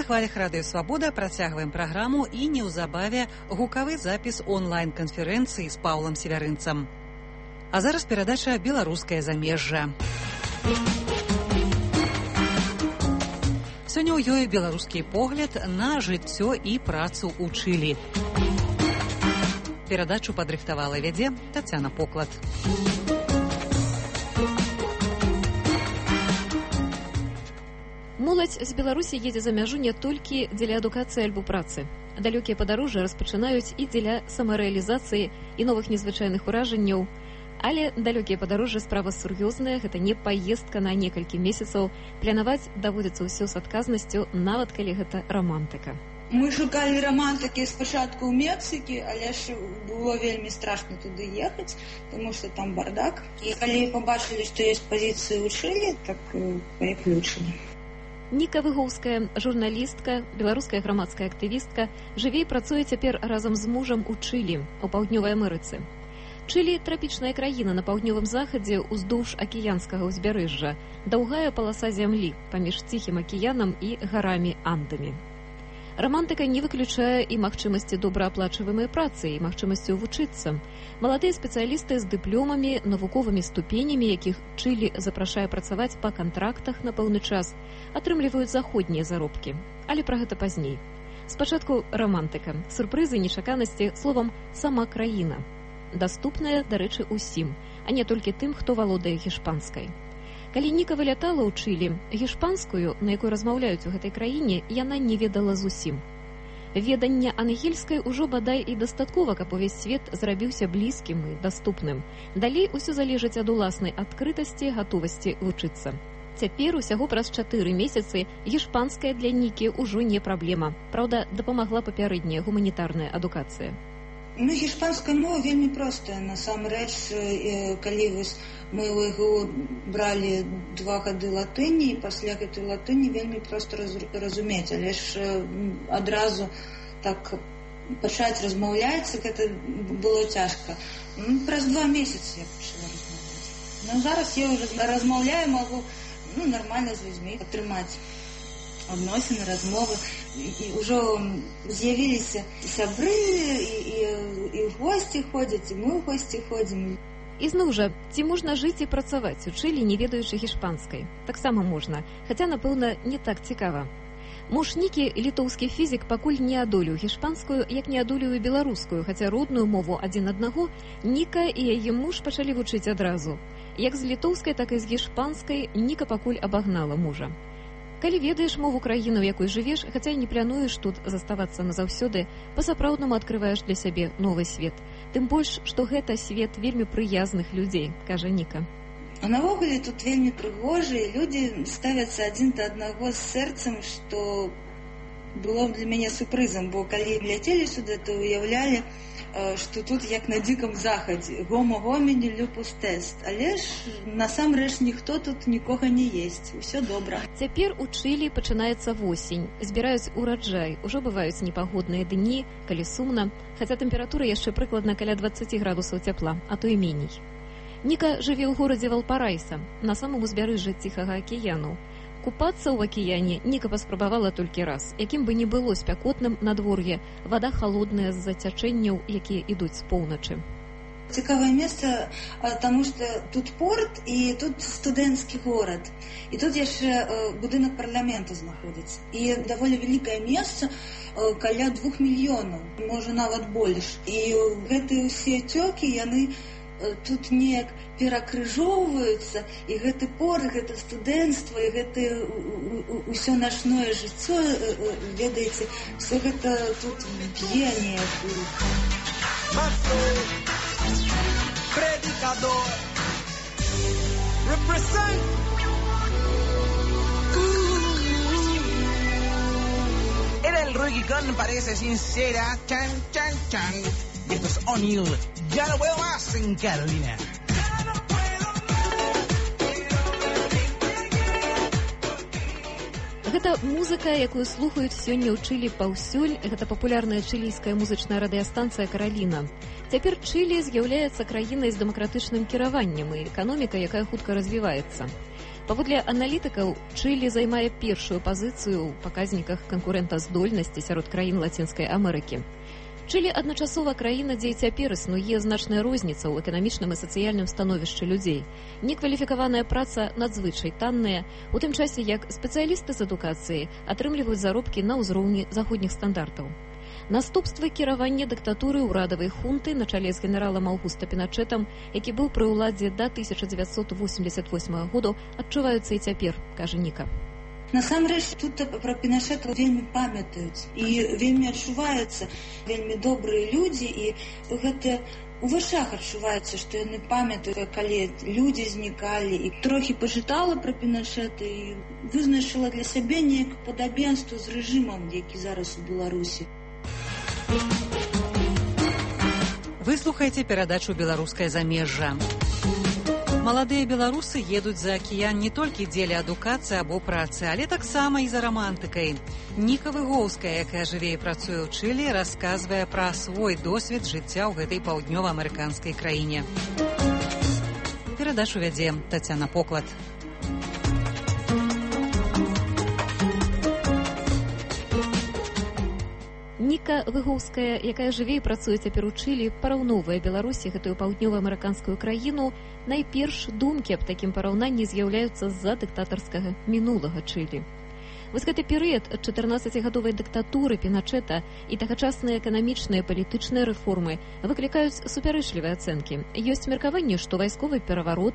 хвалях радыё Свабода працягваем праграму і неўзабаве гукавы запіс онлайн-канферэнцыі з Паўлам Севярынцам. А зараз перадача «Беларускае замежжа». Сёння ў ёй беларускі погляд на жыццё і працу ў Чылі. Перадачу падрыхтавала і вядзе Тацяна Поклад. Моладзь з Беларусі едзе за мяжу не толькі дзеля адукацыі альбо працы. Далёкія падарожжы распачынаюць і дзеля самарэалізацыі і новых незвычайных уражанняў. Але далёкія падарожжы справа сур'ёзная, гэта не паездка на некалькі месяцаў. Планаваць даводзіцца ўсё з адказнасцю, нават калі гэта рамантыка. Мы шукалі рамантыкі спачатку ў Мексікі, але ж было вельмі страшна туды ехаць, тому што там бардак. І калі пабачылі, што ёсць пазіцыі ў Чылі, так паеключылі. Ніка Выгоўская, журналістка, беларуская грамадская актывістка, жыве і працуе цяпер разам з мужам у Чылі, у Паўднёвай Амерыцы. Чылі – трапічная краіна на паўднёвым захадзе ўздоўж акіянскага ўзбярэжжа, даўгая паласа зямлі паміж Ціхім акіянам і гарамі Андамі. Рамантыка не выключае і магчымасці добрааплачваемай працы, і магчымасцю вучыцца. Маладыя спецыялісты з дыпломамі, навуковымі ступенямі, якіх Чылі запрашае працаваць па кантрактах на пэўны час, атрымліваюць заходнія заробкі. Але пра гэта пазней. Спачатку рамантыка, сюрпрызы, нечаканасці, словам, сама краіна. Даступная, дарэчы, усім, а не толькі тым, хто валодае гішпанскай. Калі Ніка вылятала ў Чылі, гішпанскую, на якой размаўляюць у гэтай краіне, яна не ведала зусім. Веданне ангельскай ужо бадай і дастаткова, каб увесь свет зрабіўся блізкім і даступным. Далей усё залежыць ад уласнай адкрытасці, гатовасці вучыцца. Цяпер, усяго праз 4 месяцы, гішпанская для Нікі ўжо не праблема. Праўда, дапамагла папярэдняя гуманітарная адукацыя. Ну, гішпанская мова вельмі простая. Насамрэч, калі мы ў ЭГУ бралі 2 гады латыні, і пасля гэтай латыні вельмі проста разумець, але ж адразу так пачаць размаўляць, гэта было цяжка. Праз 2 месяцы я пачала размаўляць. Ну, зараз я ўжо размаўляю, магу нармальна з людзьмі атрымаць адносіны, размовы, і ўжо з'явіліся сябры, і ў госці ходзяць, і мы ў госці ходзім. І зноў жа, ці можна жыць і працаваць у Чылі, не ведаючы гішпанскай? Таксама можна, хаця, напэўна, не так цікава. Муж Нікі, літоўскі фізік, пакуль не адолеў гішпанскую, як не адолеў і беларускую, хаця родную мову адзін аднаго Ніка і яе муж пачалі вучыць адразу. Як з літоўскай, так і з гішпанскай Ніка пакуль абагнала мужа. Калі ведаеш мову краіны, у якой жывеш, хаця і не плануеш тут заставацца назаўсёды, па-сапраўднаму адкрываеш для сябе новы свет. Тым больш, што гэта свет вельмі прыязных людзей, кажа Ніка. А навогуле тут вельмі прыгожыя, людзі ставяцца адзін да аднаго з сэрцам, што было для мяне сюрпрызам, бо калі ляцелі сюды, то уяўлялі, што тут як на дзікам захадзе, гомо гоміні люпус тест, але ж насамрэч ніхто тут нікога не есць, усё добра. Цяпер у Чылі пачынаецца восень, збіраюць ураджай, ужо бываюць непагодныя дні, калі сумна, хаця тэмпература яшчэ прыкладна каля 20 градусаў цяпла, а то і меней. Ніка жыве ў горадзе Валпарайса, на самым узбярэжжы Ціхага акіяну. Купацца ў акіяне Ніка паспрабавала толькі раз. Якім бы не было спякотным надвор'е, вада халодная з-за цячэнняў, якія ідуць з поўначы. Цікавае месца, таму што тут порт і тут студэнцкі горад. І тут яшчэ будынак парламента знаходзіцца. І даволі вялікае месца, каля 2 мільёнаў, можа нават больш. І гэтыя ўсе цёкі, яны тут неяк перакрыжоўваюцца, і гэты порт, гэта студэнцтва, і гэта ўсё начное жыццё, ведаеце, все гэта тут б'е неяк. Predicador represent. Era el Ruy Gicón, parece sincera. Chan, chan, chan. Y esto es O'Neill. Ya no puedo más en Carolina. Гэта музыка, якую слухаюць сёння ў Чылі паўсюль. Гэта папулярная чылійская музычная радыёстанцыя «Караліна». Цяпер Чылі з'яўляецца краінай з дэмакратычным кіраваннем і эканомікай, якая хутка развіваецца. Паводле аналітыкаў, Чылі займае першую пазіцыю ў паказніках канкурэнтаздольнасці сярод краін Лацінскай Амерыкі. Чылі адначасова краіна, дзе і цяпер існуе значная розніца ў эканамічным і сацыяльным становішчы людзей. Некваліфікаваная праца надзвычай танная, у тым часе як спецыялісты з адукацыі атрымліваюць заробкі на ўзроўні заходніх стандартаў. Наступствы кіравання дыктатуры ўрадавай хунты на чале з генералам Аўгуста Піначэтам, які быў пры ўладзе да 1988 году, адчуваюцца і цяпер, кажа Ніка. Насамрэч, тут пра Пінашэта вельмі памятаюць і вельмі адчуваецца, вельмі добрыя людзі, і гэта у вачах адчуваецца, што яны памятаюць, калі людзі знікалі. І трохі пачытала пра Пінашэта і вызначыла для сябе неяк падабенства з рэжымам, які зараз у Беларусі. Вы слухаеце перадачу «Беларускае замежжа». Маладыя беларусы едуць за акіян не толькі дзеля адукацыі або працы, але таксама і за рамантыкай. Ніка Выгоўская, якая жыве і працуе ў Чылі, расказвае пра свой досвед жыцця ў гэтай паўднёва-амерыканскай краіне. Перадачу вядзе Тацяна Поклад. Ніка Выгоўская, якая жыве і працуе цяпер у Чылі, параўноўвае Беларусі, гэтую паўднёва-амерыканскую краіну. Найперш думкі аб такім параўнанні з'яўляюцца з-за дыктатарскага мінулага Чылі. Вось гэты перыяд 14-гадовай дыктатуры Піначэта і тагачасныя эканамічныя і палітычныя рэформы выклікаюць супярэчлівыя ацэнкі. Ёсць меркаванне, што вайсковы пераварот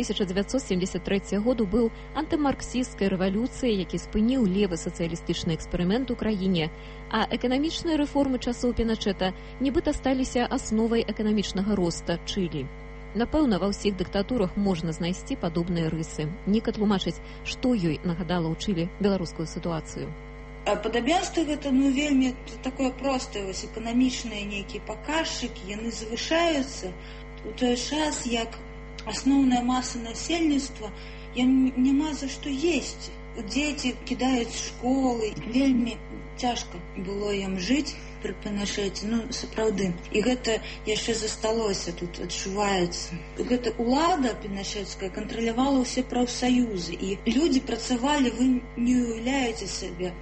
1973 году быў антымарксісцкай рэвалюцыяй, які спыніў левы сацыялістычны эксперымент у краіне, а эканамічныя рэформы часоў Піначэта нібыта сталіся асновай эканамічнага роста Чылі. Напэўна, ва ўсіх дыктатурах можна знайсці падобныя рысы. Ніка тлумачыць, што ёй нагадала ў Чылі беларускую сітуацыю. Падабенства гэта вельмі такое простае, эканамічныя нейкія паказчыкі, яны завышаюцца у той час, як асноўная маса насельніцтва няма за што есці. Дзеці кідаюць школы, вельмі цяжка было ім жыць пры Пінашэце, сапраўды. І гэта яшчэ засталося, тут адчуваецца. Гэта ўлада пінашэцкая кантралявала ўсе прафсаюзы, і людзі працавалі, вы не уяўляеце сабе,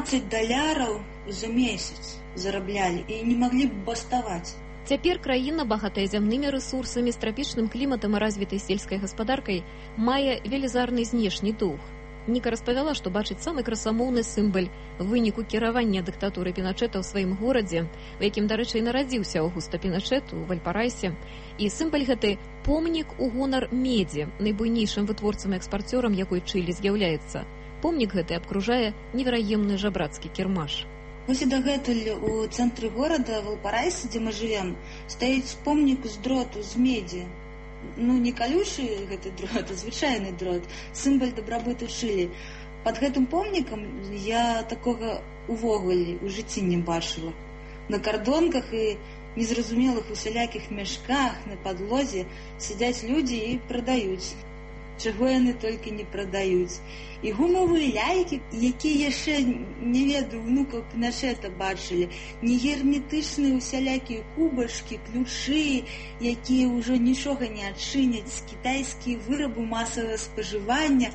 $15 за месяц зараблялі і не маглі б баставаць. Цяпер краіна, багатая зямнымі рэсурсамі, з трапічным кліматам і развітай сельскай гаспадаркай, мае велізарны знешні доўг. Ніка распавяла, што бачыць самы красамоўны сімбаль выніку кіравання дыктатуры Піначэта ў сваім горадзе, у якім, дарэчы, і нарадзіўся Аўгуста Пінашэт у Вальпарайсе. І сімбаль гэты помнік у гонар медзі, найбуйнейшым вытворцам і экспарцёрам, якой Чылі з'яўляецца. Помнік гэты абкружае невераемны жабрацкі кірмаш. Вось і дагэтуль у цэнтры горада Вальпарайсе, дзе мы жывем, стаіць помнік з дроту, з медзі. Не калючы гэты дрот, а звычайны дрот, сімбаль дабрабыту Чылі. Пад гэтым помнікам я такога увогуле ў жыцці не бачыла. На кардонках і незразумелых усялякіх мяшках на падлозе сядзяць людзі і прадаюць. Чаго яны толькі не прадаюць. І гумавыя ляйкі, якія яшчэ, не ведаю, внукаў Пінашэта бачылі, не герметычныя усялякія кубачкі, ключы, якія ўжо нічога не адчыняць, кітайскія вырабы масавага спажывання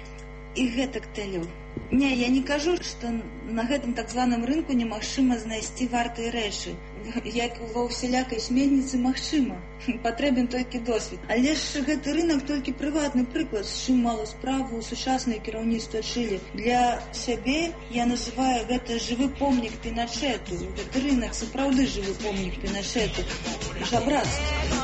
і гэтак далей. Не, я не кажу, што на гэтым так званым рынку немагчыма знайсці вартыя рэчы. Як ва ўсялякай сметніцы магчыма. Патрэбен толькі досвед. Але ж гэты рынак толькі прыватны прыклад, з чым мала справу сучаснае кіраўніцтва Чылі. Для сябе я называю гэта жывы помнік Пінашэту. Гэты рынак сапраўды жывы помнік Пінашэту. Жабрацтва.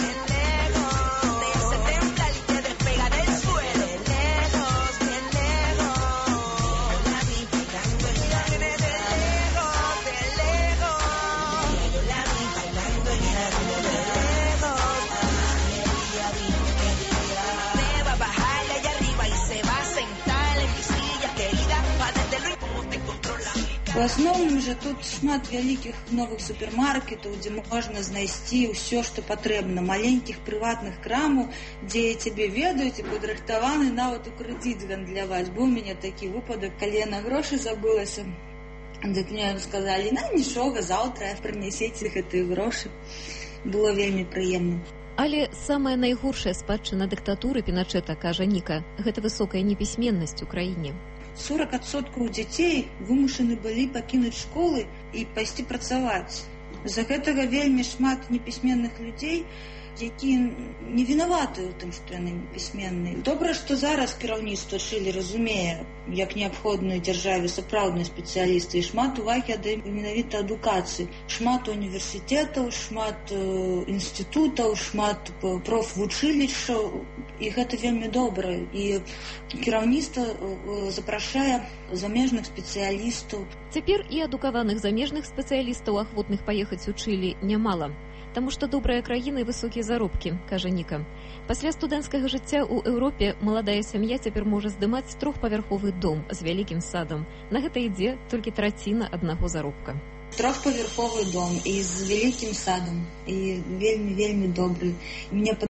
У асноўным жа тут шмат вялікіх новых супермаркетаў, дзе можна знайсці ўсё, што патрэбна. Маленькіх прыватных крамаў, дзе цябе ведаюць і падрыхтаваны нават у крэдыт гандляваць. Быў у мяне такі выпадак, калі я на грошы забылася. Дык мне сказалі, нічога, заўтра прынясеце гэтыя грошы. было вельмі прыемна. Але самая найгоршая спадчына дыктатуры Піначэта, кажа Ніка, гэта высокая непісьменнасць у краіне. 40% дзяцей вымушаны былі пакінуць школы і пайсці працаваць. З-за гэтага вельмі шмат непісьменных людзей, якія не вінаваты ў тым, што яны непісьменныя. Добра, што зараз кіраўніцтва Чылі разумее, як неабходны дзяржаве сапраўдныя спецыялісты, і шмат увагі аддае менавіта адукацыі. Шмат універсітэтаў, шмат інстытутаў, шмат профвучылішчаў, і гэта вельмі добра. І кіраўніцтва запрашае замежных спецыялістаў. Цяпер і адукаваных замежных спецыялістаў, ахвотных паехаць у Чылі, нямала. Таму што добрая краіна і высокія заробкі, кажа Ніка. Пасля студэнцкага жыцця ў Еўропе маладая сям'я цяпер можа здымаць 3-павярховы дом з вялікім садам. На гэта ідзе толькі траціна аднаго заробка. 3-павярховы дом і з вялікім садам, і вельмі добры. Мне